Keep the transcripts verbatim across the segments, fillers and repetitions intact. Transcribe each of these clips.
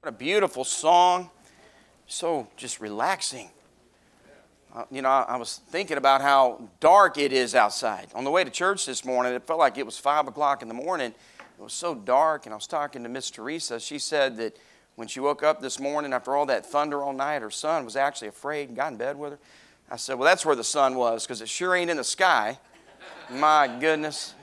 What a beautiful song. So just relaxing. Uh, you know, I, I was thinking about how dark it is outside. On the way to church this morning, it felt like it was five o'clock in the morning. It was so dark, and I was talking to Miss Teresa. She said that when she woke up this morning after all that thunder all night, her son was actually afraid and got in bed with her. I said, well, that's where the sun was, because it sure ain't in the sky. My goodness.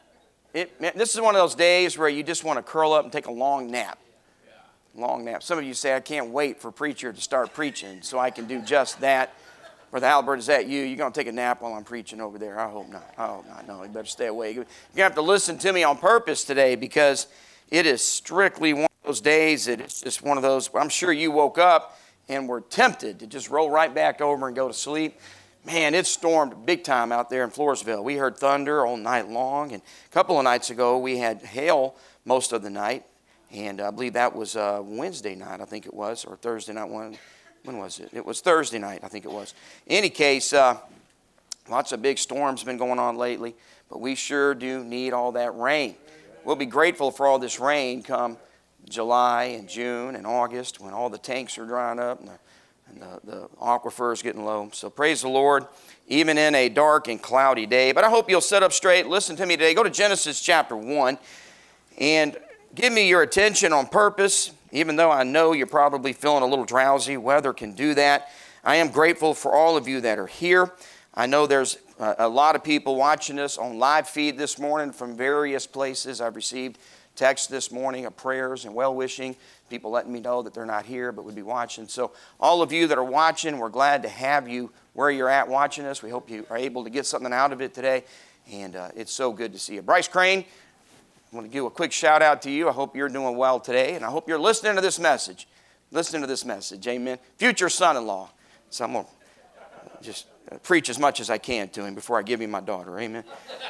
It, man, this is one of those days where you just want to curl up and take a long nap. Long nap. Some of you say, I can't wait for preacher to start preaching so I can do just that. Brother Albert, is that you? You're going to take a nap while I'm preaching over there? I hope not. I hope not. No, you better stay awake. You're going to have to listen to me on purpose today, because it is strictly one of those days that it's just one of those, I'm sure you woke up and were tempted to just roll right back over and go to sleep. Man, it stormed big time out there in Floresville. We heard thunder all night long, and a couple of nights ago we had hail most of the night. And I believe that was uh, Wednesday night, I think it was, or Thursday night. When, when was it? It was Thursday night, I think it was. In any case, uh, lots of big storms been going on lately, but we sure do need all that rain. We'll be grateful for all this rain come July and June and August, when all the tanks are drying up and the, and the, the aquifer is getting low. So praise the Lord, even in a dark and cloudy day. But I hope you'll sit up straight. Listen to me today. Go to Genesis chapter one and give me your attention on purpose, even though I know you're probably feeling a little drowsy. Weather can do that. I am grateful for all of you that are here. I know there's a, a lot of people watching us on live feed this morning from various places. I've received texts this morning of prayers and well-wishing, people letting me know that they're not here but would be watching. So all of you that are watching, we're glad to have you where you're at watching us. We hope you are able to get something out of it today, and uh, it's so good to see you. Bryce Crane, I want to give a quick shout out to you. I hope you're doing well today, and I hope you're listening to this message. Listening to this message, amen. Future son-in-law. So I'm going to just preach as much as I can to him before I give him my daughter, amen.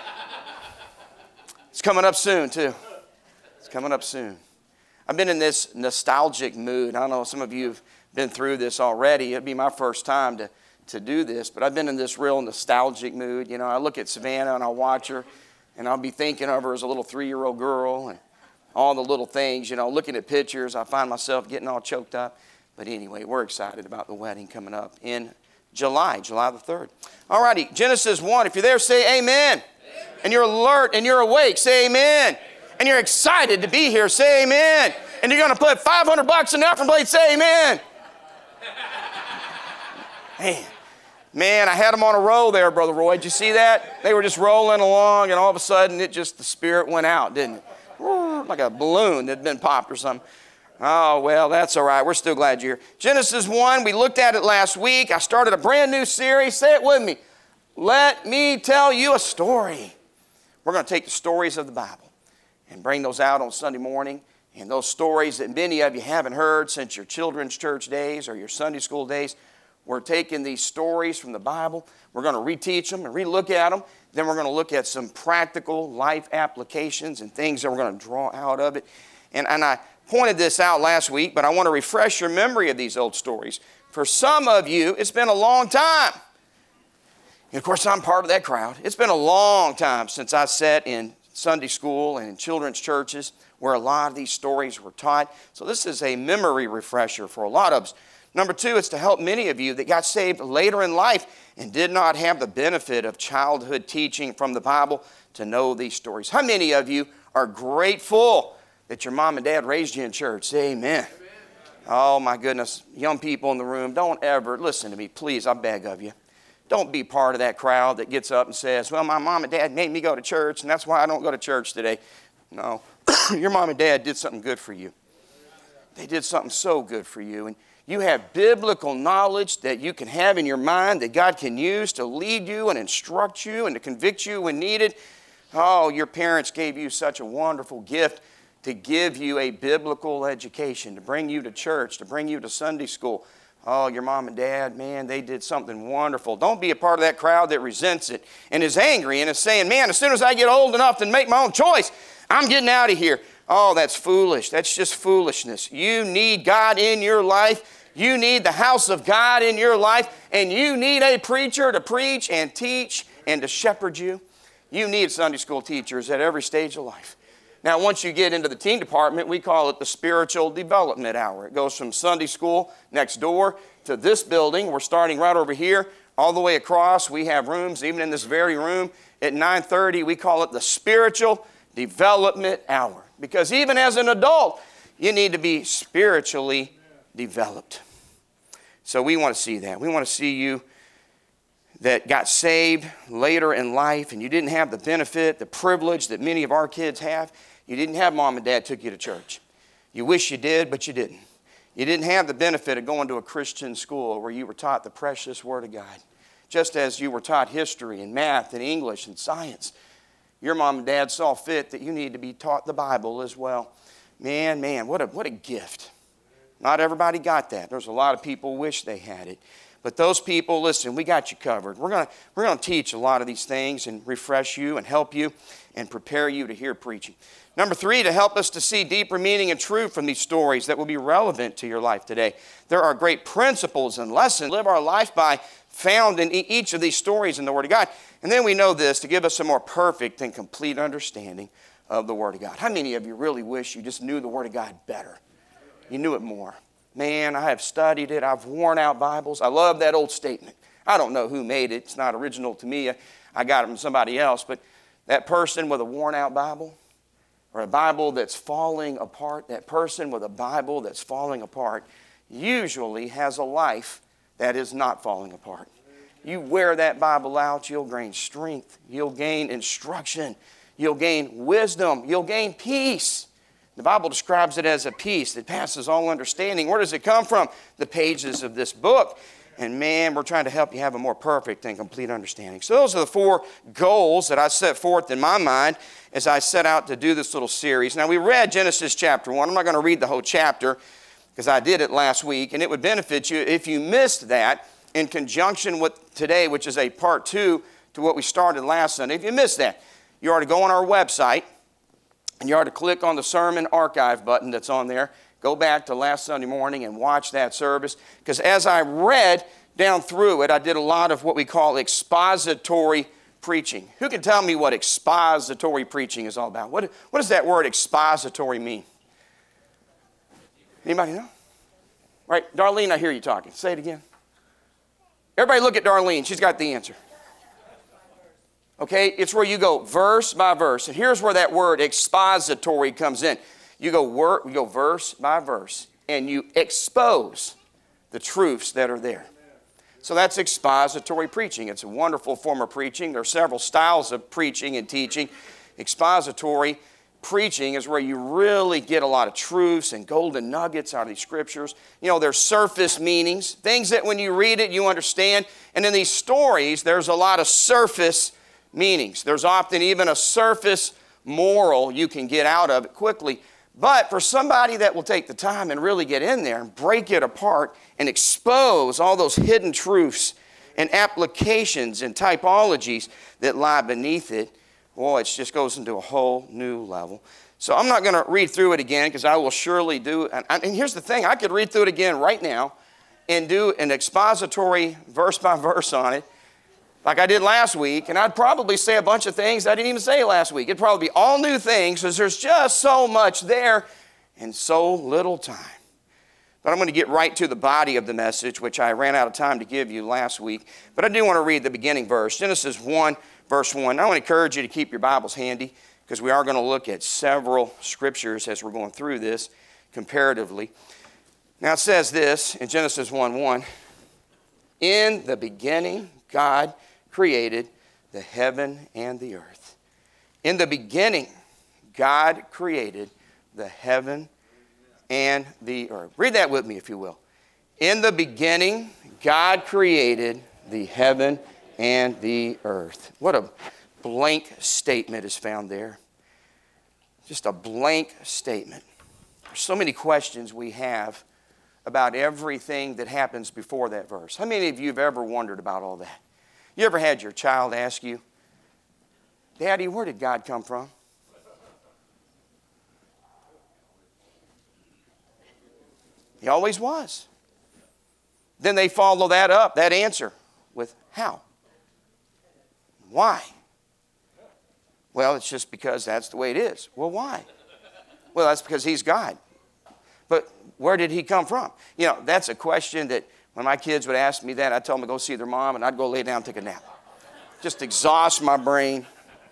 It's coming up soon, too. It's coming up soon. I've been in this nostalgic mood. I don't know, some of you have been through this already. It'd be my first time to, to do this, but I've been in this real nostalgic mood. You know, I look at Savannah and I watch her, and I'll be thinking of her as a little three-year-old girl and all the little things, you know, looking at pictures. I find myself getting all choked up. But anyway, we're excited about the wedding coming up in July, July the third. All righty, Genesis one. If you're there, say amen. Amen. And you're alert and you're awake, say amen. Amen. And you're excited to be here, say amen. And you're going to put five hundred bucks in the offering plate, say amen. Man. Man, I had them on a roll there, Brother Roy. Did you see that? They were just rolling along, and all of a sudden, it just, the spirit went out, didn't it? Like a balloon that had been popped or something. Oh, well, that's all right. We're still glad you're here. Genesis one, we looked at it last week. I started a brand new series. Say it with me. Let me tell you a story. We're going to take the stories of the Bible and bring those out on Sunday morning. And those stories that many of you haven't heard since your children's church days or your Sunday school days, we're taking these stories from the Bible. We're going to reteach them and relook at them. Then we're going to look at some practical life applications and things that we're going to draw out of it. And, and I pointed this out last week, but I want to refresh your memory of these old stories. For some of you, it's been a long time. And of course, I'm part of that crowd. It's been a long time since I sat in Sunday school and in children's churches where a lot of these stories were taught. So this is a memory refresher for a lot of us. Number two, it's to help many of you that got saved later in life and did not have the benefit of childhood teaching from the Bible to know these stories. How many of you are grateful that your mom and dad raised you in church? Say amen. Amen. Oh, my goodness. Young people in the room, don't ever, listen to me, please, I beg of you. Don't be part of that crowd that gets up and says, well, my mom and dad made me go to church, and that's why I don't go to church today. No, your mom and dad did something good for you. They did something so good for you. And you have biblical knowledge that you can have in your mind that God can use to lead you and instruct you and to convict you when needed. Oh, your parents gave you such a wonderful gift to give you a biblical education, to bring you to church, to bring you to Sunday school. Oh, your mom and dad, man, they did something wonderful. Don't be a part of that crowd that resents it and is angry and is saying, man, as soon as I get old enough to make my own choice, I'm getting out of here. Oh, that's foolish. That's just foolishness. You need God in your life. You need the house of God in your life, and you need a preacher to preach and teach and to shepherd you. You need Sunday school teachers at every stage of life. Now, once you get into the teen department, we call it the spiritual development hour. It goes from Sunday school next door to this building. We're starting right over here, all the way across. We have rooms, even in this very room. At nine thirty, we call it the spiritual development hour. Because even as an adult, you need to be spiritually developed. So we want to see that. We want to see you that got saved later in life and you didn't have the benefit, the privilege that many of our kids have. You didn't have mom and dad took you to church. You wish you did, but you didn't. You didn't have the benefit of going to a Christian school where you were taught the precious Word of God. Just as you were taught history and math and English and science, your mom and dad saw fit that you need to be taught the Bible as well. Man, man, what a, what a gift. Not everybody got that. There's a lot of people who wish they had it. But those people, listen, we got you covered. We're going to we're going to teach a lot of these things and refresh you and help you and prepare you to hear preaching. Number three, to help us to see deeper meaning and truth from these stories that will be relevant to your life today. There are great principles and lessons to live our life by found in each of these stories in the Word of God. And then we know this to give us a more perfect and complete understanding of the Word of God. How many of you really wish you just knew the Word of God better? You knew it more. Man, I have studied it. I've worn out Bibles. I love that old statement. I don't know who made it. It's not original to me. I got it from somebody else. But that person with a worn out Bible or a Bible that's falling apart, that person with a Bible that's falling apart usually has a life that is not falling apart. You wear that Bible out, you'll gain strength. You'll gain instruction. You'll gain wisdom. You'll gain peace. The Bible describes it as a peace that passes all understanding. Where does it come from? The pages of this book. And man, we're trying to help you have a more perfect and complete understanding. So those are the four goals that I set forth in my mind as I set out to do this little series. Now we read Genesis chapter one. I'm not going to read the whole chapter because I did it last week. And it would benefit you if you missed that in conjunction with today, which is a part two to what we started last Sunday. If you missed that, you are to go on our website. And you are to click on the sermon archive button that's on there. Go back to last Sunday morning and watch that service. Because as I read down through it, I did a lot of what we call expository preaching. Who can tell me what expository preaching is all about? What, what does that word expository mean? Anybody know? Right, Darlene, I hear you talking. Say it again. Everybody look at Darlene. She's got the answer. Okay, it's where you go verse by verse. And here's where that word expository comes in. You go, word, you go verse by verse, and you expose the truths that are there. So that's expository preaching. It's a wonderful form of preaching. There are several styles of preaching and teaching. Expository preaching is where you really get a lot of truths and golden nuggets out of these scriptures. You know, there's surface meanings, things that when you read it, you understand. And in these stories, there's a lot of surface meanings. There's often even a surface moral you can get out of it quickly. But for somebody that will take the time and really get in there and break it apart and expose all those hidden truths and applications and typologies that lie beneath it, well, it just goes into a whole new level. So I'm not going to read through it again because I will surely do it. And, and here's the thing. I could read through it again right now and do an expository verse by verse on it, like I did last week, and I'd probably say a bunch of things I didn't even say last week. It'd probably be all new things because there's just so much there and so little time. But I'm going to get right to the body of the message, which I ran out of time to give you last week. But I do want to read the beginning verse, Genesis one, verse one. I want to encourage you to keep your Bibles handy because we are going to look at several scriptures as we're going through this comparatively. Now it says this in Genesis one one, in the beginning, God created the heaven and the earth. In the beginning, God created the heaven and the earth. Read that with me, if you will. In the beginning, God created the heaven and the earth. What a blank statement is found there. Just a blank statement. There's so many questions we have about everything that happens before that verse. How many of you have ever wondered about all that? You ever had your child ask you, Daddy, where did God come from? He always was. Then they follow that up, that answer, with how? Why? Well, it's just because that's the way it is. Well, why? Well, that's because he's God. But where did he come from? You know, that's a question that when my kids would ask me that, I'd tell them to go see their mom, and I'd go lay down and take a nap. Just exhaust my brain.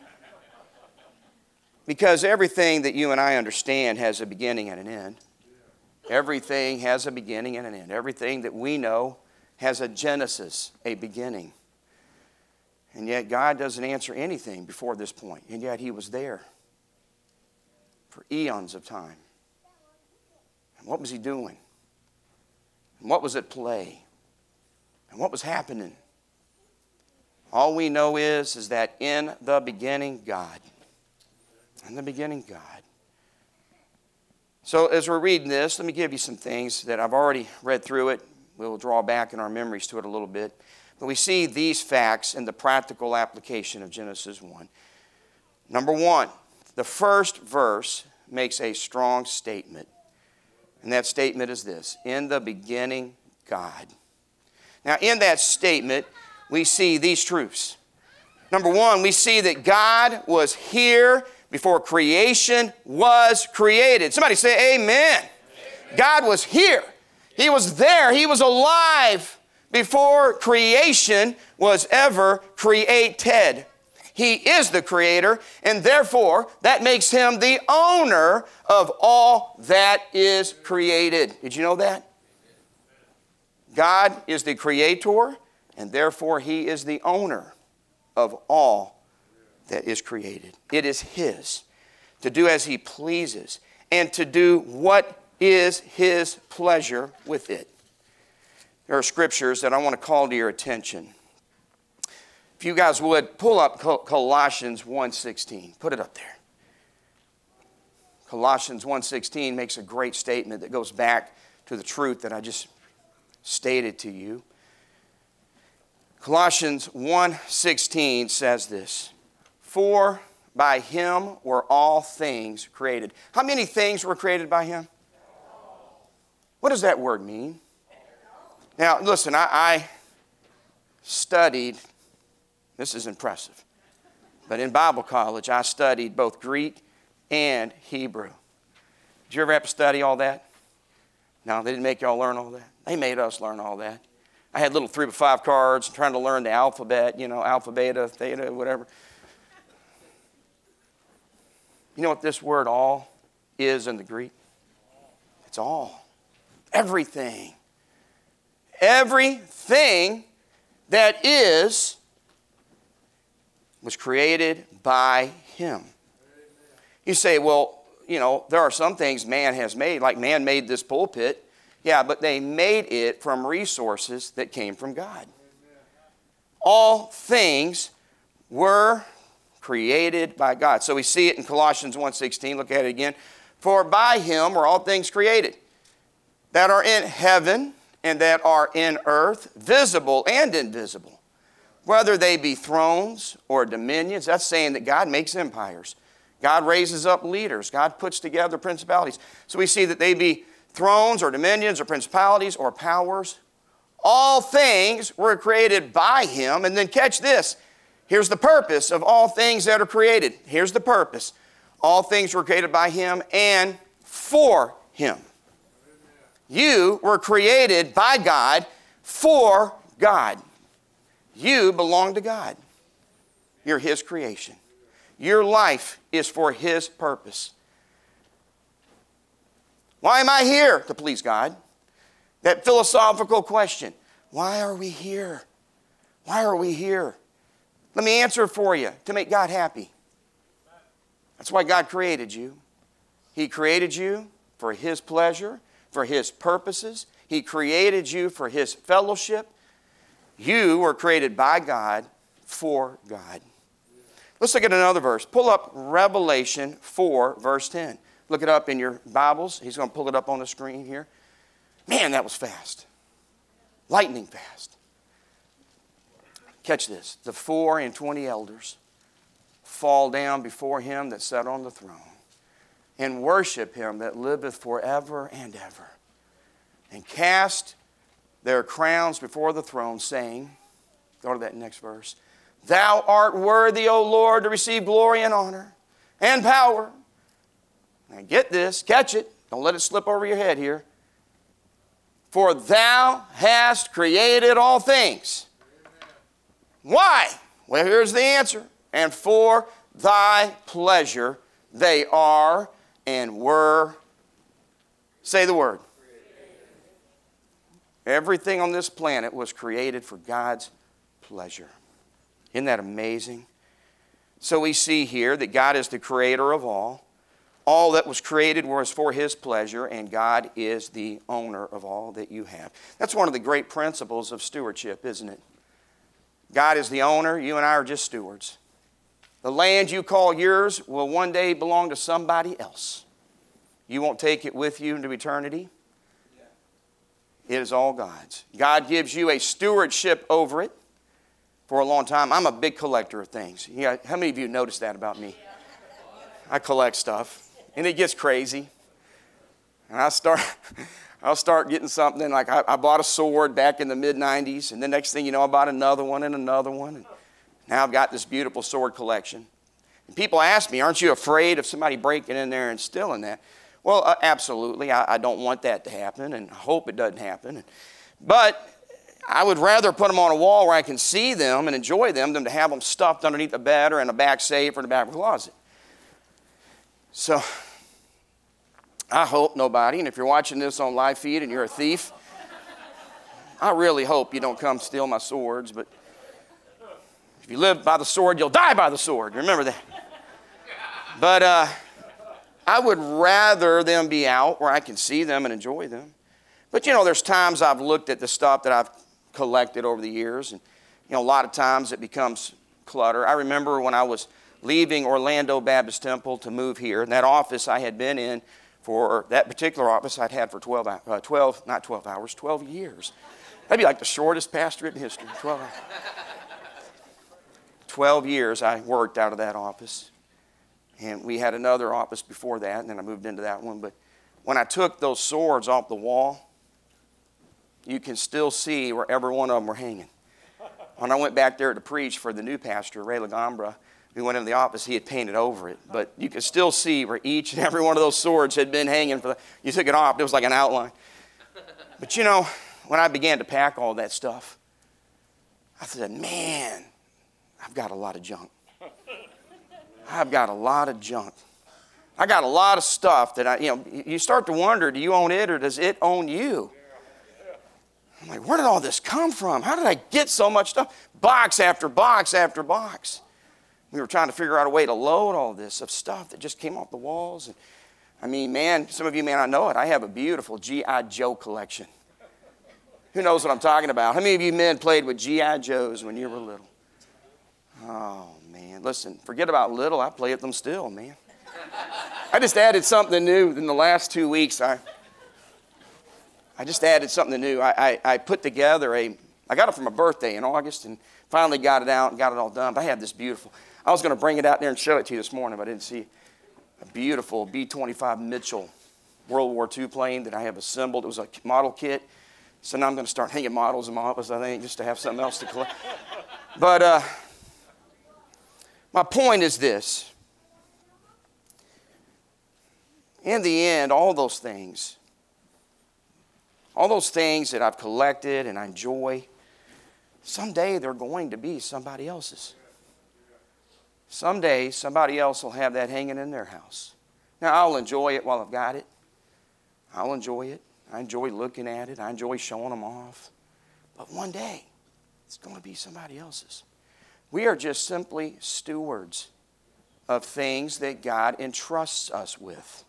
Because everything that you and I understand has a beginning and an end. Everything has a beginning and an end. Everything that we know has a genesis, a beginning. And yet God doesn't answer anything before this point. And yet he was there for eons of time. And what was he doing? And what was at play? And what was happening? All we know is, is that in the beginning, God. In the beginning, God. So as we're reading this, let me give you some things that I've already read through it. We'll draw back in our memories to it a little bit. But we see these facts in the practical application of Genesis one. Number one, the first verse makes a strong statement. And that statement is this: in the beginning, God. Now, in that statement, we see these truths. Number one, we see that God was here before creation was created. Somebody say amen. Amen. God was here. He was there. He was alive before creation was ever created. He is the creator, and therefore that makes him the owner of all that is created. Did you know that? God is the creator, and therefore he is the owner of all that is created. It is his to do as he pleases and to do what is his pleasure with it. There are scriptures that I want to call to your attention. If you guys would, pull up Colossians one sixteen. Put it up there. Colossians one sixteen makes a great statement that goes back to the truth that I just stated to you. Colossians one sixteen says this: for by him were all things created. How many things were created by him? What does that word mean? Now, listen, I, I studied, this is impressive, but in Bible college, I studied both Greek and Hebrew. Did you ever have to study all that? No, they didn't make y'all learn all that. They made us learn all that. I had little three by five cards trying to learn the alphabet, you know, alpha, beta, theta, whatever. You know what this word all is in the Greek? It's all. Everything. Everything that is was created by him. You say, well, you know, there are some things man has made, like man made this pulpit. Yeah, but they made it from resources that came from God. All things were created by God. So we see it in Colossians one sixteen. Look at it again. For by him were all things created, that are in heaven and that are in earth, visible and invisible, whether they be thrones or dominions. That's saying that God makes empires. God raises up leaders. God puts together principalities. So we see that they be thrones or dominions or principalities or powers. All things were created by him. And then catch this. Here's the purpose of all things that are created. Here's the purpose. All things were created by him and for him. You were created by God for God. You belong to God. You're his creation. Your life is for his purpose. Why am I here? To please God. That philosophical question. Why are we here? Why are we here? Let me answer it for you. To make God happy. That's why God created you. He created you for his pleasure, for his purposes. He created you for his fellowship. You were created by God for God. Let's look at another verse. Pull up Revelation four, verse ten. Look it up in your Bibles. He's going to pull it up on the screen here. Man, that was fast. Lightning fast. Catch this. The four and twenty elders fall down before him that sat on the throne and worship him that liveth forever and ever, and cast their crowns before the throne, saying, go to that next verse, Thou art worthy, O Lord, to receive glory and honor and power. Now get this, catch it. Don't let it slip over your head here. For thou hast created all things. Why? Well, here's the answer. And for thy pleasure they are and were. Say the word. Everything on this planet was created for God's pleasure. Isn't that amazing? So we see here that God is the creator of all. All that was created was for His pleasure, and God is the owner of all that you have. That's one of the great principles of stewardship, isn't it? God is the owner. You and I are just stewards. The land you call yours will one day belong to somebody else. You won't take it with you into eternity. It is all God's. God gives you a stewardship over it for a long time. I'm a big collector of things. Yeah, how many of you noticed that about me? I collect stuff, and it gets crazy. And I start, I'll start getting something like I, I bought a sword back in the mid nineties, and the next thing you know, I bought another one and another one. And now I've got this beautiful sword collection. And people ask me, aren't you afraid of somebody breaking in there and stealing that? Well, uh, absolutely. I, I don't want that to happen, and I hope it doesn't happen. But I would rather put them on a wall where I can see them and enjoy them than to have them stuffed underneath the bed or in a back safe or in the back of a closet. So I hope nobody, and if you're watching this on live feed and you're a thief, I really hope you don't come steal my swords. But if you live by the sword, you'll die by the sword. Remember that. But uh, I would rather them be out where I can see them and enjoy them. But, you know, there's times I've looked at the stuff that I've collected over the years, and, you know, a lot of times it becomes clutter. I remember when I was leaving Orlando Baptist Temple to move here, and that office I had been in for, that particular office I'd had for twelve, uh, twelve, not twelve hours, twelve years. That'd be like the shortest pastorate in history, twelve hours. twelve years I worked out of that office. And we had another office before that, and then I moved into that one. But when I took those swords off the wall, you can still see where every one of them were hanging. When I went back there to preach for the new pastor, Ray Lagambra, we went into the office, he had painted over it. But you could still see where each and every one of those swords had been hanging. For the, you took it off, it was like an outline. But you know, when I began to pack all that stuff, I said, man, I've got a lot of junk. I've got a lot of junk. I got a lot of stuff that I, you know, you start to wonder, do you own it or does it own you? I'm like, where did all this come from? How did I get so much stuff? Box after box after box. We were trying to figure out a way to load all this of stuff that just came off the walls. And I mean, man, some of you may not know it. I have a beautiful G I Joe collection. Who knows what I'm talking about? How many of you men played with G I Joes when you were little? Oh, man. Listen, forget about little. I play with them still, man. I just added something new in the last two weeks. I I just added something new. I, I, I put together a, I got it for my birthday in August and finally got it out and got it all done. But I have this beautiful, I was going to bring it out there and show it to you this morning, but I didn't see a beautiful B twenty-five Mitchell World War Two plane that I have assembled. It was a model kit. So now I'm going to start hanging models in my office, I think, just to have something else to collect. But uh, my point is this. In the end, all those things, all those things that I've collected and I enjoy, someday they're going to be somebody else's. Someday somebody else will have that hanging in their house. Now, I'll enjoy it while I've got it. I'll enjoy it. I enjoy looking at it. I enjoy showing them off. But one day, it's going to be somebody else's. We are just simply stewards of things that God entrusts us with.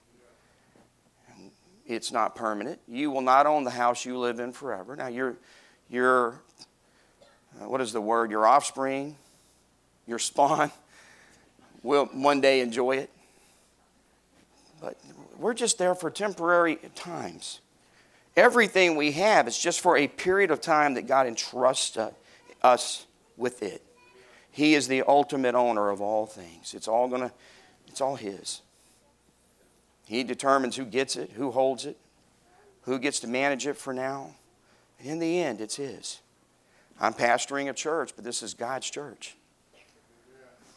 It's not permanent. You will not own the house you live in forever. Now, your, your uh, what is the word? Your offspring, your spawn, will one day enjoy it. But we're just there for temporary times. Everything we have is just for a period of time that God entrusts uh, us with it. He is the ultimate owner of all things. It's all gonna, it's all His. He determines who gets it, who holds it, who gets to manage it for now. And in the end, it's His. I'm pastoring a church, but this is God's church.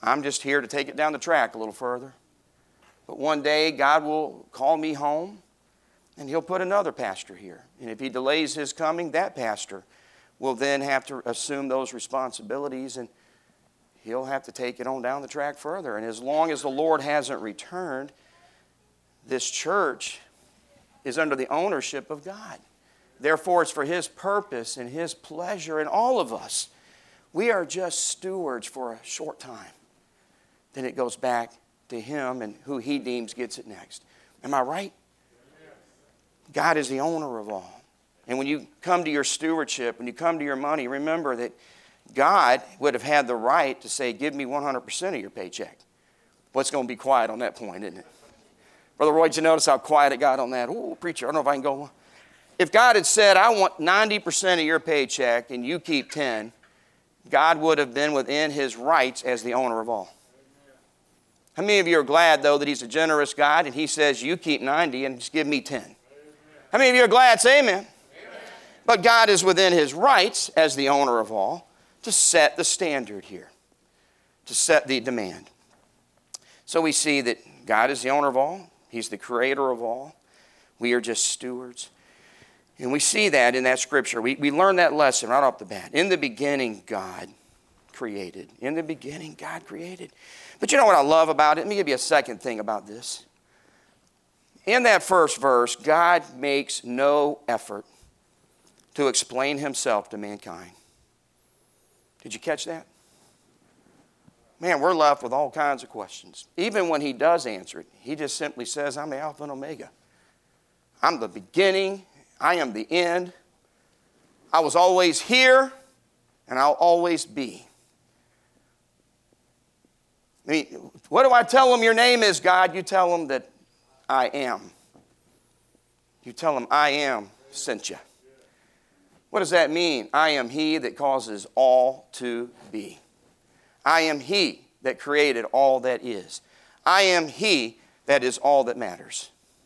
I'm just here to take it down the track a little further. But one day, God will call me home, and He'll put another pastor here. And if He delays His coming, that pastor will then have to assume those responsibilities, and he'll have to take it on down the track further. And as long as the Lord hasn't returned, this church is under the ownership of God. Therefore, it's for His purpose and His pleasure, and all of us, we are just stewards for a short time. Then it goes back to Him and who He deems gets it next. Am I right? God is the owner of all. And when you come to your stewardship, when you come to your money, remember that God would have had the right to say, give me one hundred percent of your paycheck. What's going to be quiet on that point, isn't it? Brother Roy, did you notice how quiet it got on that? Oh, preacher, I don't know if I can go on. If God had said, I want ninety percent of your paycheck and you keep ten, God would have been within His rights as the owner of all. How many of you are glad, though, that He's a generous God and He says, you keep ninety and just give me ten? How many of you are glad? Say amen. But God is within His rights as the owner of all to set the standard here, to set the demand. So we see that God is the owner of all. He's the creator of all. We are just stewards. And we see that in that scripture. We, we learn that lesson right off the bat. In the beginning, God created. In the beginning, God created. But you know what I love about it? Let me give you a second thing about this. In that first verse, God makes no effort to explain Himself to mankind. Did you catch that? Man, we're left with all kinds of questions. Even when He does answer it, He just simply says, I'm the Alpha and Omega. I'm the beginning. I am the end. I was always here, and I'll always be. I mean, what do I tell them your name is, God? You tell them that I am. You tell them I am sent you. What does that mean? I am He that causes all to be. I am He that created all that is. I am He that is all that matters.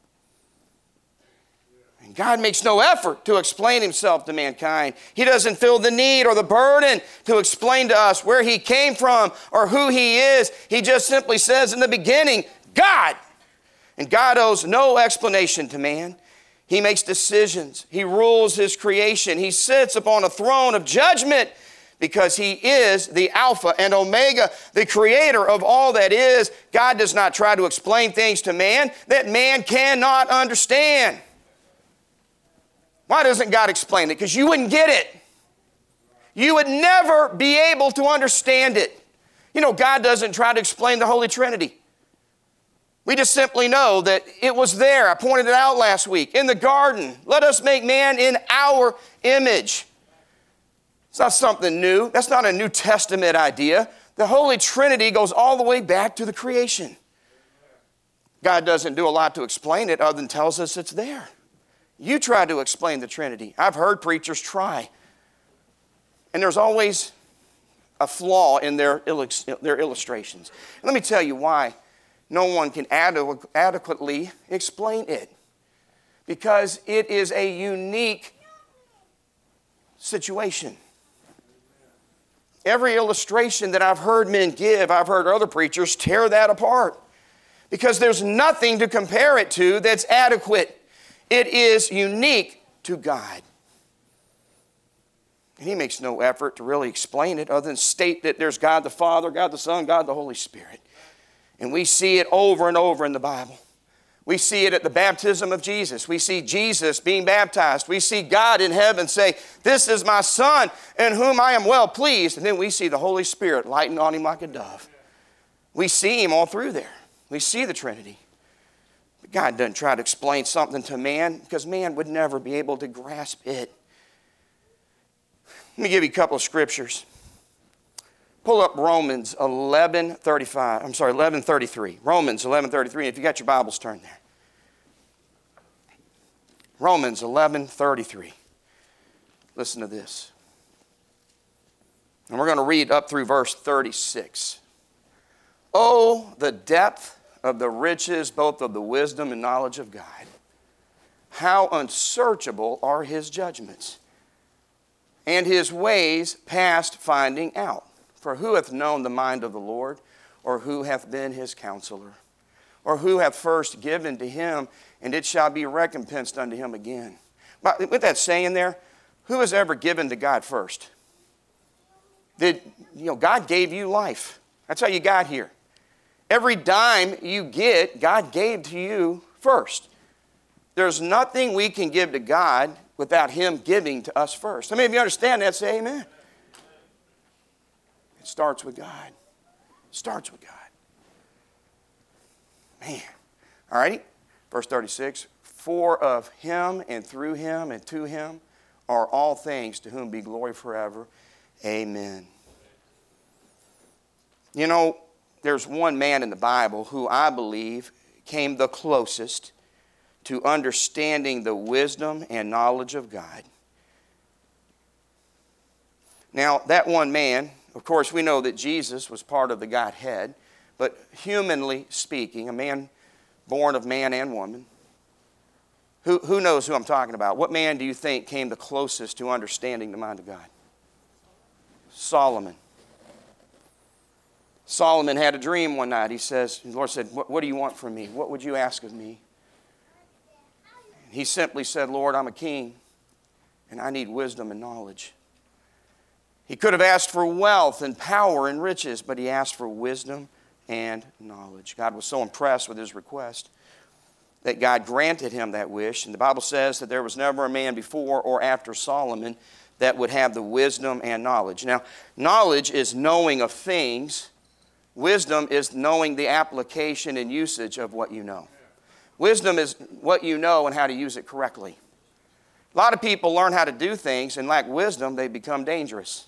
And God makes no effort to explain Himself to mankind. He doesn't feel the need or the burden to explain to us where He came from or who He is. He just simply says in the beginning, God. And God owes no explanation to man. He makes decisions. He rules His creation. He sits upon a throne of judgment because He is the Alpha and Omega, the creator of all that is. God does not try to explain things to man that man cannot understand. Why doesn't God explain it? Because you wouldn't get it. You would never be able to understand it. You know, God doesn't try to explain the Holy Trinity. We just simply know that it was there. I pointed it out last week. In the garden, let us make man in our image. It's not something new. That's not a New Testament idea. The Holy Trinity goes all the way back to the creation. God doesn't do a lot to explain it other than tells us it's there. You try to explain the Trinity. I've heard preachers try. And there's always a flaw in their, their illustrations. And let me tell you why. No one can ade- adequately explain it. Because it is a unique situation. Every illustration that I've heard men give, I've heard other preachers tear that apart. Because there's nothing to compare it to that's adequate. It is unique to God. And He makes no effort to really explain it other than state that there's God the Father, God the Son, God the Holy Spirit. And we see it over and over in the Bible. We see it at the baptism of Jesus. We see Jesus being baptized. We see God in heaven say, this is my Son in whom I am well pleased. And then we see the Holy Spirit lighting on Him like a dove. We see Him all through there. We see the Trinity. But God doesn't try to explain something to man because man would never be able to grasp it. Let me give you a couple of scriptures. Pull up Romans eleven thirty-five. I'm sorry, eleven thirty-three. Romans eleven thirty-three. If you got your Bibles, turn there. Romans eleven thirty-three. Listen to this. And we're going to read up through verse thirty-six. Oh, the depth of the riches, both of the wisdom and knowledge of God. How unsearchable are His judgments, and His ways past finding out. For who hath known the mind of the Lord? or who hath been his counselor? Or who hath first given to him, and it shall be recompensed unto him again? But with that saying there, who has ever given to God first? Did, you know, God gave you life. That's how you got here. Every dime you get, God gave to you first. There's nothing we can give to God without him giving to us first. How many of you understand that? Say amen. It starts with God. It starts with God. Man. All righty. Verse thirty-six. For of him and through him and to him are all things, to whom be glory forever. Amen. You know, there's one man in the Bible who I believe came the closest to understanding the wisdom and knowledge of God. Now, that one man, of course, we know that Jesus was part of the Godhead, but humanly speaking, a man born of man and woman, who, who knows who I'm talking about? What man do you think came the closest to understanding the mind of God? Solomon. Solomon had a dream one night. He says, the Lord said, what, what do you want from me? What would you ask of me? He simply said, Lord, I'm a king, and I need wisdom and knowledge. He could have asked for wealth and power and riches, but he asked for wisdom and knowledge. God was so impressed with his request that God granted him that wish. And the Bible says that there was never a man before or after Solomon that would have the wisdom and knowledge. Now, knowledge is knowing of things. Wisdom is knowing the application and usage of what you know. Wisdom is what you know and how to use it correctly. A lot of people learn how to do things and lack wisdom, they become dangerous.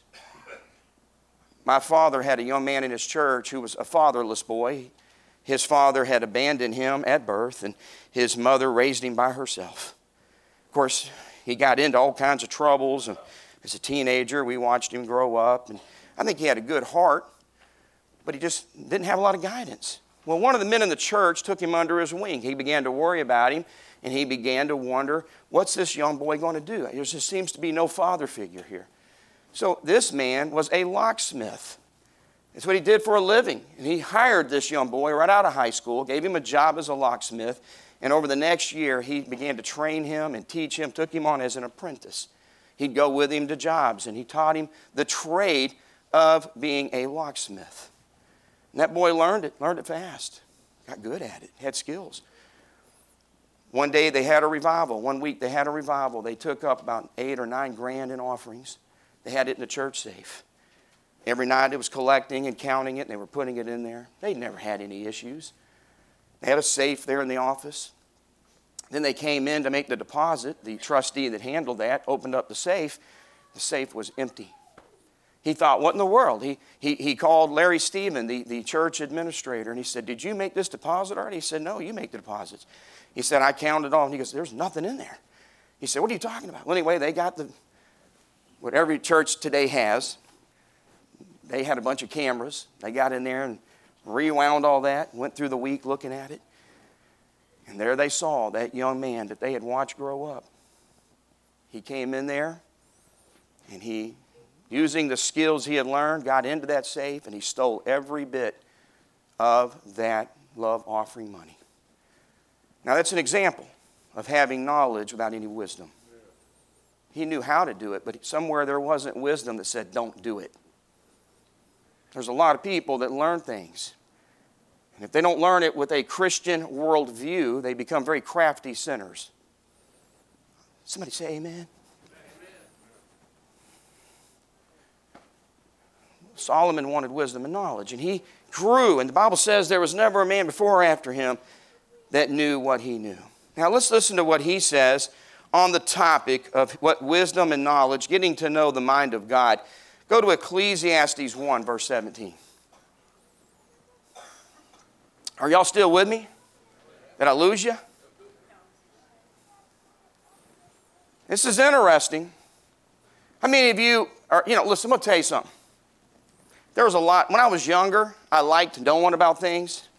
My father had a young man in his church who was a fatherless boy. His father had abandoned him at birth, and his mother raised him by herself. Of course, he got into all kinds of troubles. And as a teenager, we watched him grow up. And I think he had a good heart, but he just didn't have a lot of guidance. Well, one of the men in the church took him under his wing. He began to worry about him, and he began to wonder, what's this young boy going to do? There just seems to be no father figure here. So this man was a locksmith. That's what he did for a living. And he hired this young boy right out of high school, gave him a job as a locksmith, and over the next year, he began to train him and teach him, took him on as an apprentice. He'd go with him to jobs, and he taught him the trade of being a locksmith. And that boy learned it, learned it fast, got good at it, had skills. One day they had a revival. One week they had a revival. They took up about eight or nine grand in offerings. They had it in the church safe. Every night it was collecting and counting it, and they were putting it in there. They never had any issues. They had a safe there in the office. Then they came in to make the deposit. The trustee that handled that opened up the safe. The safe was empty. He thought, what in the world? He, he, he called Larry Stephen, the, the church administrator, and he said, did you make this deposit already? He said, no, you make the deposits. He said, I counted all, and he goes, there's nothing in there. He said, what are you talking about? Well, anyway, they got the, what every church today has. They had a bunch of cameras. They got in there and rewound all that, went through the week looking at it. And there they saw that young man that they had watched grow up. He came in there, and he, using the skills he had learned, got into that safe, and he stole every bit of that love offering money. Now, that's an example of having knowledge without any wisdom. He knew how to do it, but somewhere there wasn't wisdom that said, don't do it. There's a lot of people that learn things. And if they don't learn it with a Christian worldview, they become very crafty sinners. Somebody say amen. Amen. Solomon wanted wisdom and knowledge, and he grew. And the Bible says there was never a man before or after him that knew what he knew. Now let's listen to what he says on the topic of what wisdom and knowledge, getting to know the mind of God. Go to Ecclesiastes one, verse seventeen. Are y'all still with me? Did I lose you? This is interesting. How many of you are, you know, listen, I'm going to tell you something. There was a lot, when I was younger, I liked knowing about things.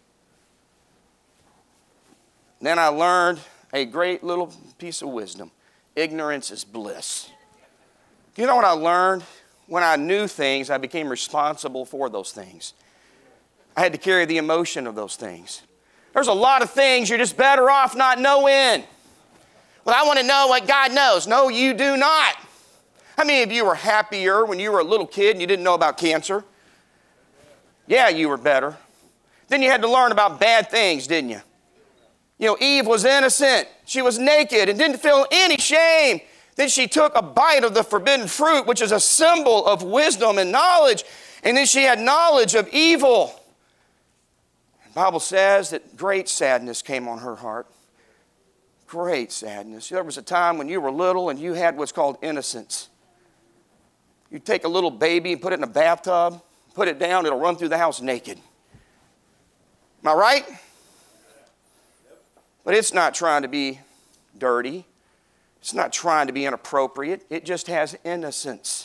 Then I learned a great little piece of wisdom. Ignorance is bliss. Do you know what I learned? When I knew things, I became responsible for those things. I had to carry the emotion of those things. There's a lot of things you're just better off not knowing. Well, I want to know what God knows. No, you do not. How many of you were happier when you were a little kid and you didn't know about cancer? Yeah, you were better. Then you had to learn about bad things, didn't you? You know, Eve was innocent. She was naked and didn't feel any shame. Then she took a bite of the forbidden fruit, which is a symbol of wisdom and knowledge. And then she had knowledge of evil. The Bible says that great sadness came on her heart. Great sadness. There was a time when you were little and you had what's called innocence. You take a little baby and put it in a bathtub, put it down, it'll run through the house naked. Am I right? But it's not trying to be dirty. It's not trying to be inappropriate. It just has innocence.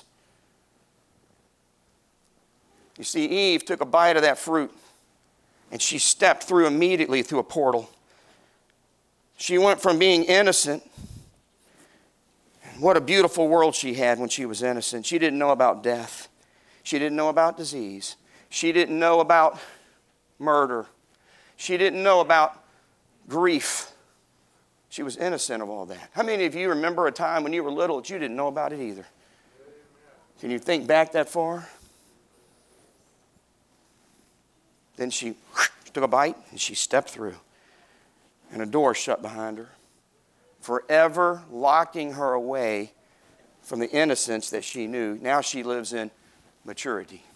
You see, Eve took a bite of that fruit and she stepped through immediately through a portal. She went from being innocent. What a beautiful world she had when she was innocent. She didn't know about death. She didn't know about disease. She didn't know about murder. She didn't know about grief. She was innocent of all that. How many of you remember a time when you were little that you didn't know about it either? Can you think back that far? Then she took a bite and she stepped through. And a door shut behind her, forever locking her away from the innocence that she knew. Now she lives in maturity.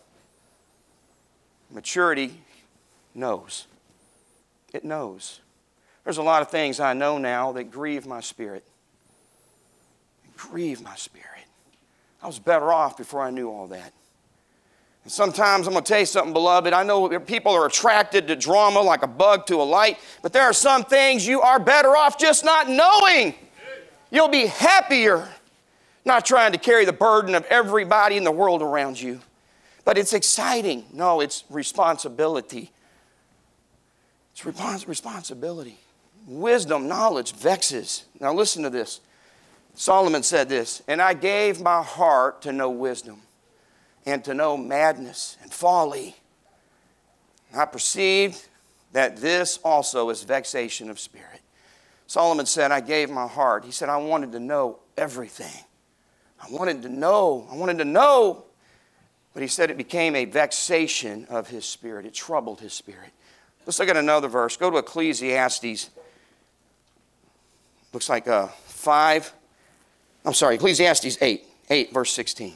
Maturity knows. It knows. There's a lot of things I know now that grieve my spirit. Grieve my spirit. I was better off before I knew all that. And sometimes I'm going to tell you something, beloved. I know people are attracted to drama like a bug to a light, but there are some things you are better off just not knowing. You'll be happier not trying to carry the burden of everybody in the world around you. But it's exciting. No, it's responsibility. It's respons- responsibility. Wisdom, knowledge vexes. Now listen to this. Solomon said this, and I gave my heart to know wisdom and to know madness and folly. I perceived that this also is vexation of spirit. Solomon said, I gave my heart. He said, I wanted to know everything. I wanted to know. I wanted to know. But he said it became a vexation of his spirit. It troubled his spirit. Let's look at another verse. Go to Ecclesiastes. Looks like uh, five. I'm sorry, Ecclesiastes eight. eight, verse sixteen.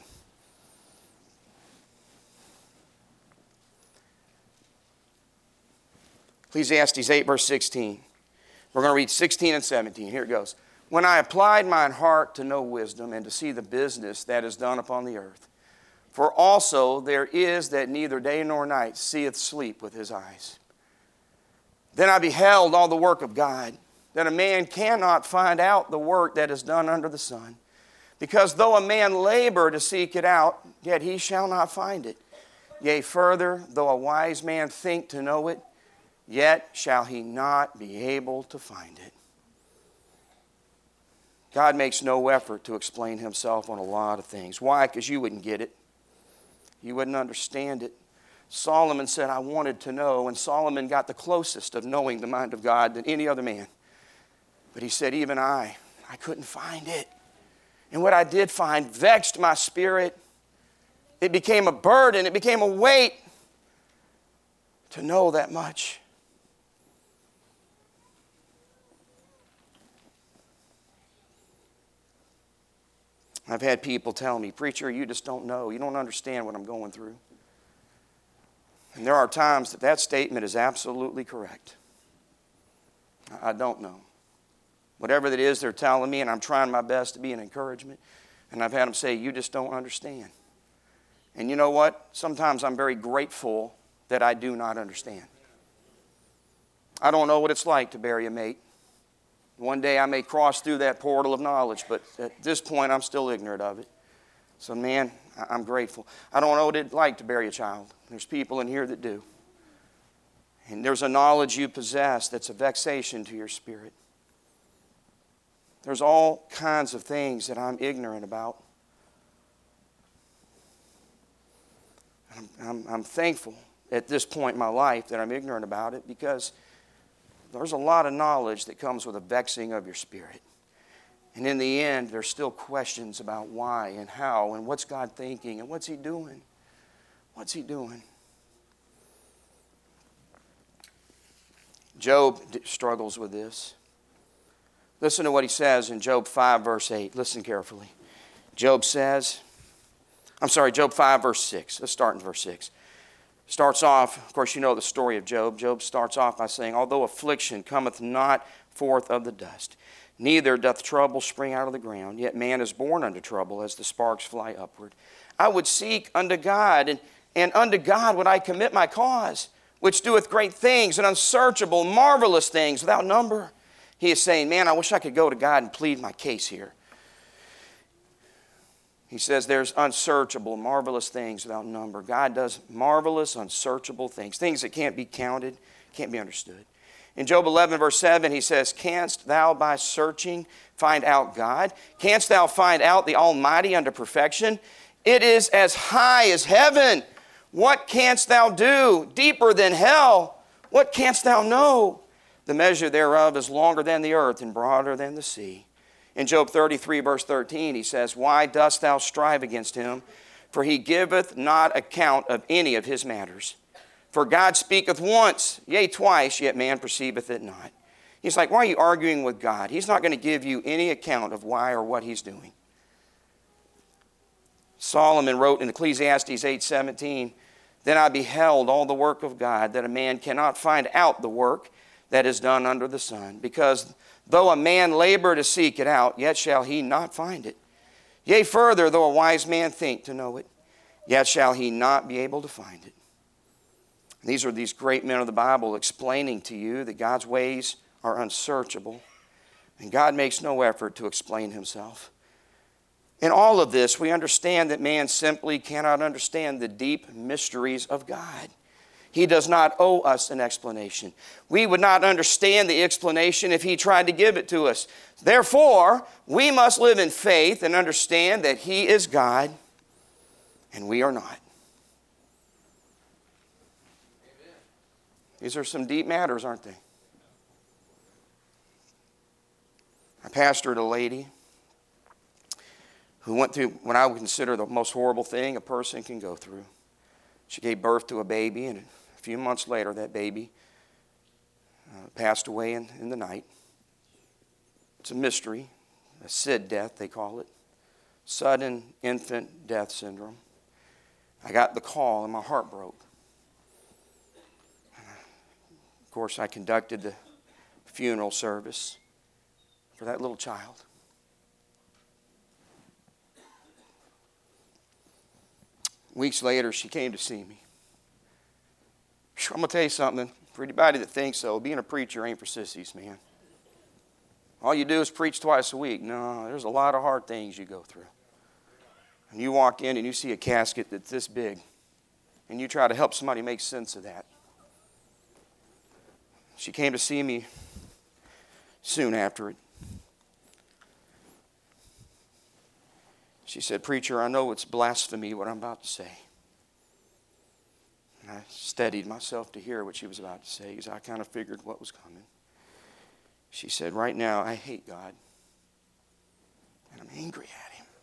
Ecclesiastes eight, verse sixteen. We're going to read sixteen and seventeen. Here it goes. When I applied mine heart to know wisdom and to see the business that is done upon the earth, for also there is that neither day nor night seeth sleep with his eyes. Then I beheld all the work of God, that a man cannot find out the work that is done under the sun. Because though a man labor to seek it out, yet he shall not find it. Yea, further, though a wise man think to know it, yet shall he not be able to find it. God makes no effort to explain himself on a lot of things. Why? Because you wouldn't get it. You wouldn't understand it. Solomon said, I wanted to know, and Solomon got the closest of knowing the mind of God than any other man. But he said, even I, I couldn't find it. And what I did find vexed my spirit. It became a burden. It became a weight to know that much. I've had people tell me, preacher, you just don't know. You don't understand what I'm going through. And there are times that that statement is absolutely correct. I don't know. Whatever that is they're telling me, and I'm trying my best to be an encouragement. And I've had them say, you just don't understand. And you know what? Sometimes I'm very grateful that I do not understand. I don't know what it's like to bury a mate. One day I may cross through that portal of knowledge, but at this point I'm still ignorant of it. So man, I'm grateful. I don't know what it's like to bury a child. There's people in here that do. And there's a knowledge you possess that's a vexation to your spirit. There's all kinds of things that I'm ignorant about. I'm, I'm, I'm thankful at this point in my life that I'm ignorant about it, because there's a lot of knowledge that comes with a vexing of your spirit. And in the end, there's still questions about why and how and what's God thinking and what's He doing? What's He doing? Job struggles with this. Listen to what he says in Job five, verse eight. Listen carefully. Job says, I'm sorry, Job five, verse six. Let's start in verse six. Starts off, of course, you know the story of Job. Job starts off by saying, although affliction cometh not forth of the dust, neither doth trouble spring out of the ground, yet man is born unto trouble as the sparks fly upward. I would seek unto God, and, and unto God would I commit my cause, which doeth great things and unsearchable, marvelous things without number. He is saying, man, I wish I could go to God and plead my case here. He says there's unsearchable, marvelous things without number. God does marvelous, unsearchable things, things that can't be counted, can't be understood. In Job eleven, verse seven, he says, canst thou by searching find out God? Canst thou find out the Almighty unto perfection? It is as high as heaven. What canst thou do? Deeper than hell. What canst thou know? The measure thereof is longer than the earth and broader than the sea. In Job thirty-three, verse thirteen, he says, why dost thou strive against him? For he giveth not account of any of his matters. For God speaketh once, yea, twice, yet man perceiveth it not. He's like, why are you arguing with God? He's not going to give you any account of why or what He's doing. Solomon wrote in Ecclesiastes eight seventeen, then I beheld all the work of God, that a man cannot find out the work that is done under the sun. Because though a man labor to seek it out, yet shall he not find it. Yea, further, though a wise man think to know it, yet shall he not be able to find it. These are these great men of the Bible explaining to you that God's ways are unsearchable, and God makes no effort to explain Himself. In all of this, we understand that man simply cannot understand the deep mysteries of God. He does not owe us an explanation. We would not understand the explanation if He tried to give it to us. Therefore, we must live in faith and understand that He is God and we are not. Amen. These are some deep matters, aren't they? I pastored a lady who went through what I would consider the most horrible thing a person can go through. She gave birth to a baby, and a few months later, that baby uh, passed away in, in the night. It's a mystery, a S I D death, they call it. Sudden infant death syndrome. I got the call, and my heart broke. Of course, I conducted the funeral service for that little child. Weeks later, she came to see me. I'm going to tell you something. For anybody that thinks so, being a preacher ain't for sissies, man. All you do is preach twice a week. No, there's a lot of hard things you go through. And you walk in and you see a casket that's this big, and you try to help somebody make sense of that. She came to see me soon after it. She said, "Preacher, I know it's blasphemy what I'm about to say." And I steadied myself to hear what she was about to say because I kind of figured what was coming. She said, "Right now, I hate God. And I'm angry at Him.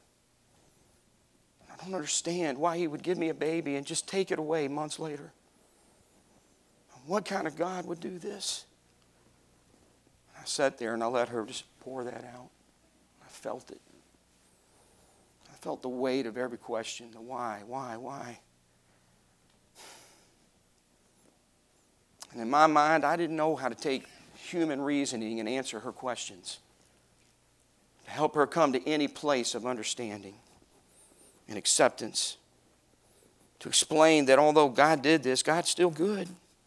I don't understand why He would give me a baby and just take it away months later. What kind of God would do this?" I sat there and I let her just pour that out. I felt it. I felt the weight of every question, the why, why, why. And in my mind, I didn't know how to take human reasoning and answer her questions, to help her come to any place of understanding and acceptance, to explain that although God did this, God's still good.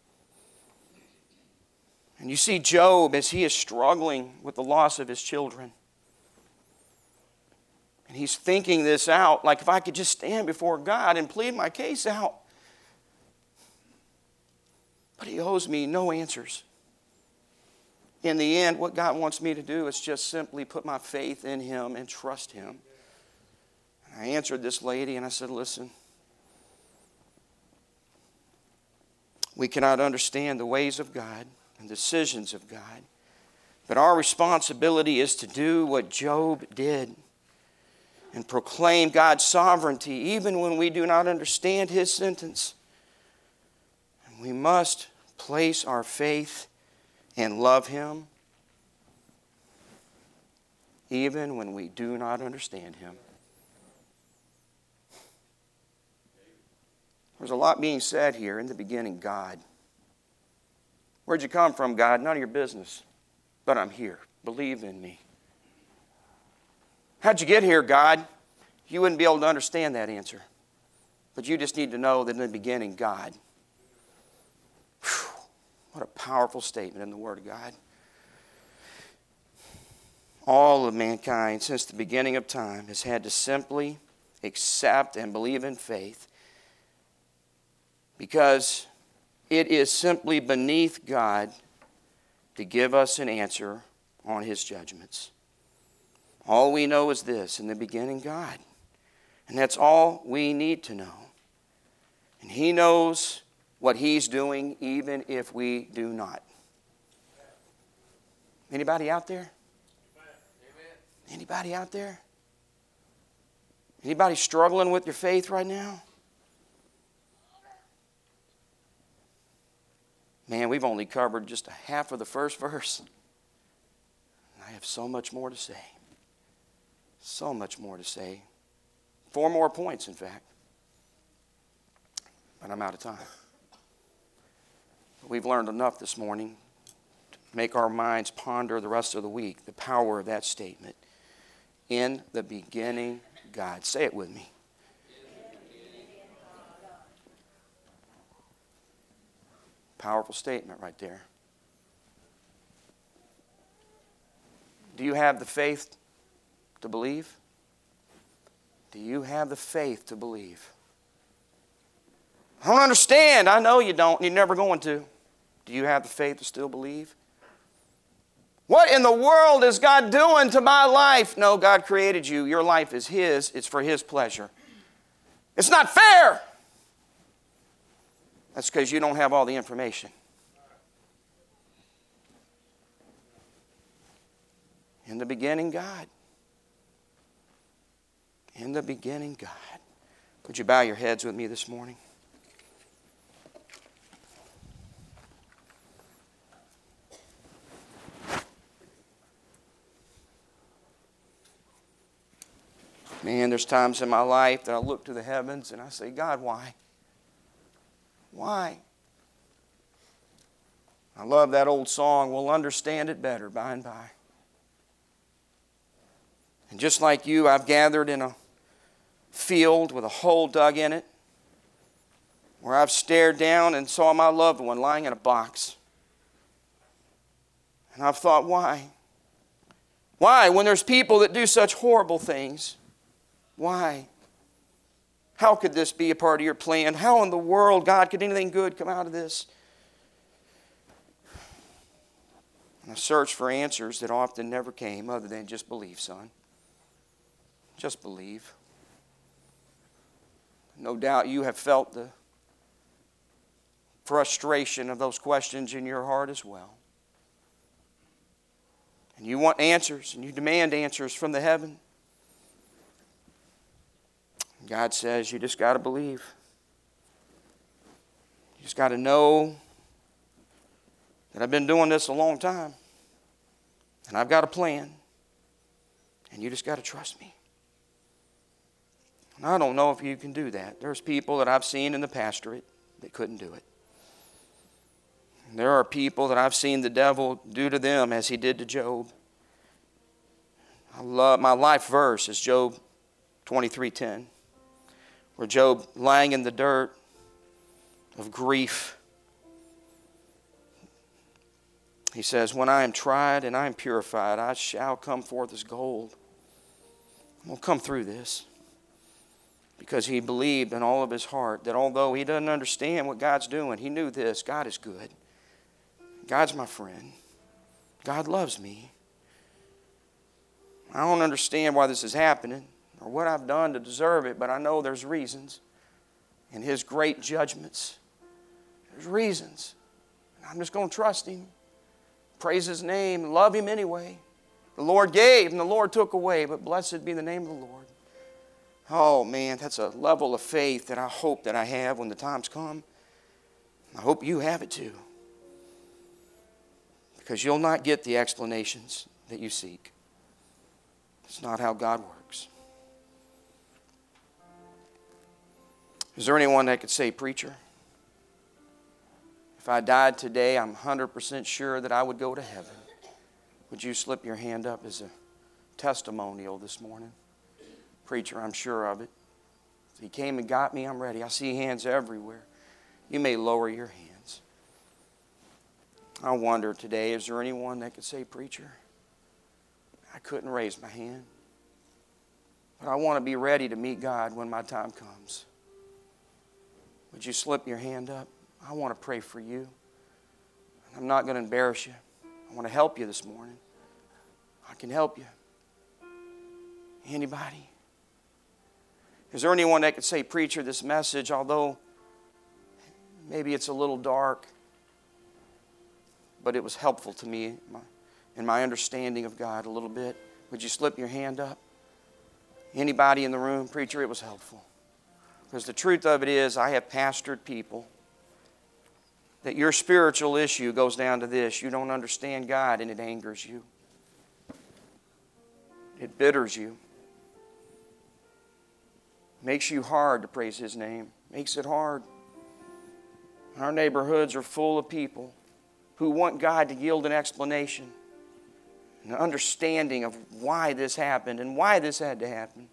And you see Job as he is struggling with the loss of his children. And he's thinking this out, like if I could just stand before God and plead my case out. But He owes me no answers. In the end, what God wants me to do is just simply put my faith in Him and trust Him. And I answered this lady and I said, "Listen, We cannot understand the ways of God and decisions of God. But our responsibility is to do what Job did and proclaim God's sovereignty even when we do not understand His sentence. And we must place our faith and love Him even when we do not understand Him. There's a lot being said here. In the beginning, God. Where'd you come from, God? None of your business. But I'm here. Believe in me. How'd you get here, God? You wouldn't be able to understand that answer. But you just need to know that in the beginning, God. Whew, what a powerful statement in the Word of God. All of mankind, since the beginning of time, has had to simply accept and believe in faith, because it is simply beneath God to give us an answer on His judgments. All we know is this: in the beginning, God. And that's all we need to know. And He knows what He's doing even if we do not. Anybody out there? Anybody out there? Anybody struggling with your faith right now? Man, we've only covered just a half of the first verse. I have so much more to say. So much more to say. Four more points, in fact. But I'm out of time. We've learned enough this morning to make our minds ponder the rest of the week the power of that statement. In the beginning, God. Say it with me. Powerful statement right there. Do you have the faith to believe? Do you have the faith to believe? I don't understand. I know you don't. You're never going to. Do you have the faith to still believe? What in the world is God doing to my life? No, God created you. Your life is His. It's for His pleasure. It's not fair. That's because you don't have all the information. In the beginning, God. In the beginning, God. Would you bow your heads with me this morning? Man, there's times in my life that I look to the heavens and I say, God, why? Why? I love that old song, we'll understand it better by and by. And just like you, I've gathered in a field with a hole dug in it, where I've stared down and saw my loved one lying in a box. And I've thought, why? Why, when there's people that do such horrible things? Why? How could this be a part of your plan? How in the world, God, could anything good come out of this? And I searched for answers that often never came other than just believe, son. Just believe. No doubt you have felt the frustration of those questions in your heart as well. And you want answers, and you demand answers from the heaven. God says you just got to believe. You just got to know that I've been doing this a long time. And I've got a plan. And you just got to trust me. And I don't know if you can do that. There's people that I've seen in the pastorate that couldn't do it. And there are people that I've seen the devil do to them as he did to Job. I love my life verse is Job twenty-three ten. Where Job, lying in the dirt of grief, he says, when I am tried and I am purified, I shall come forth as gold. I'm going to come through this. Because he believed in all of his heart that although he doesn't understand what God's doing, he knew this: God is good. God's my friend. God loves me. I don't understand why this is happening or what I've done to deserve it, but I know there's reasons. And His great judgments There's reasons. And I'm just going to trust Him, praise His name, and love Him anyway. The Lord gave and the Lord took away, but blessed be the name of the Lord. Oh man, that's a level of faith that I hope that I have when the times come. I hope you have it too. Because you'll not get the explanations that you seek. It's not how God works. Is there anyone that could say, preacher, if I died today, I'm one hundred percent sure that I would go to heaven? Would you slip your hand up as a testimonial this morning? Preacher, I'm sure of it. If He came and got me, I'm ready. I see hands everywhere. You may lower your hands. I wonder today, is there anyone that could say, preacher, I couldn't raise my hand, but I want to be ready to meet God when my time comes? Would you slip your hand up? I want to pray for you. I'm not going to embarrass you. I want to help you this morning. I can help you. Anybody? Is there anyone that could say, preacher, this message, although maybe it's a little dark, but it was helpful to me in my understanding of God a little bit. Would you slip your hand up? Anybody in the room? Preacher, it was helpful. Because the truth of it is, I have pastored people that your spiritual issue goes down to this. You don't understand God and it angers you. It bitters you. Makes you hard to praise His name. Makes it hard. Our neighborhoods are full of people who want God to yield an explanation, an understanding of why this happened and why this had to happen.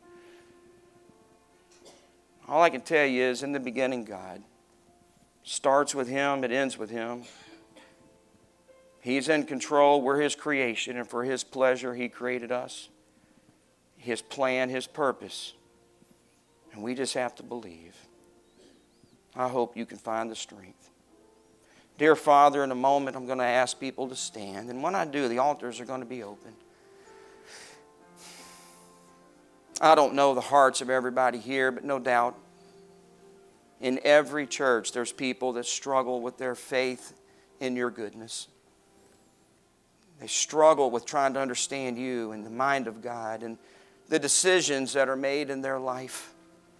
All I can tell you is, in the beginning, God. Starts with Him, it ends with Him. He's in control. We're His creation, and for His pleasure, He created us. His plan, His purpose. And we just have to believe. I hope you can find the strength. Dear Father, in a moment, I'm going to ask people to stand. And when I do, the altars are going to be open. I don't know the hearts of everybody here, but no doubt in every church there's people that struggle with their faith in your goodness. They struggle with trying to understand you and the mind of God and the decisions that are made in their life.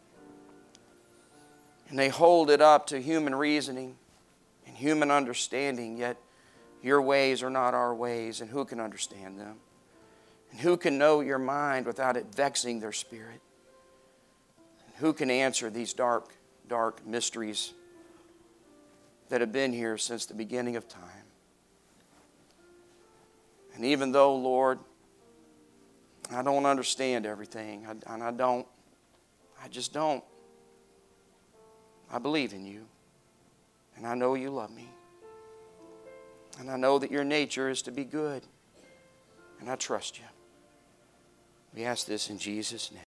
And they hold it up to human reasoning and human understanding, yet your ways are not our ways, and who can understand them? And who can know your mind without it vexing their spirit? And who can answer these dark, dark mysteries that have been here since the beginning of time? And even though, Lord, I don't understand everything, and I don't, I just don't, I believe in you, and I know you love me, and I know that your nature is to be good, and I trust you. We ask this in Jesus' name.